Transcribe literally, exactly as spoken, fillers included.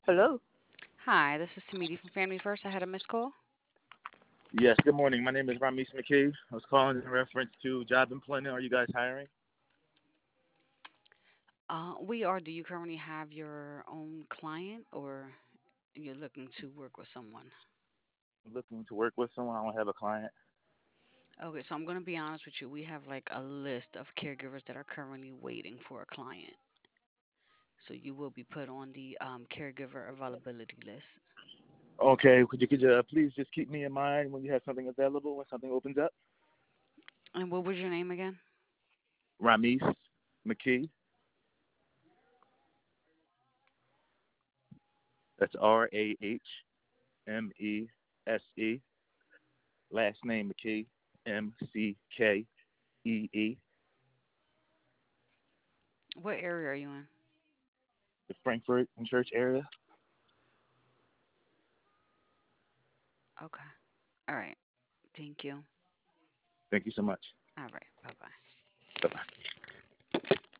Hello. Hi, this is Tamidi from Family First. I had a missed call. Yes, good morning. My name is Ramesh McKee. I was calling in reference to job employment. Are you guys hiring? Uh, we are. Do you currently have your own client or you're looking to work with someone? I'm looking to work with someone. I don't have a client. Okay, so I'm going to be honest with you. We have like a list of caregivers that are currently waiting for a client. So you will be put on the um, caregiver availability list. Okay, could you could you uh, please just keep me in mind when you have something available, when something opens up? And what was your name again? Ramesh McKee. That's R A H M E S E. Last name McKee. M C K E E. What area are you in? The Frankfurt and Church area. Okay. All right. Thank you. Thank you so much. All right. Bye bye. Bye bye.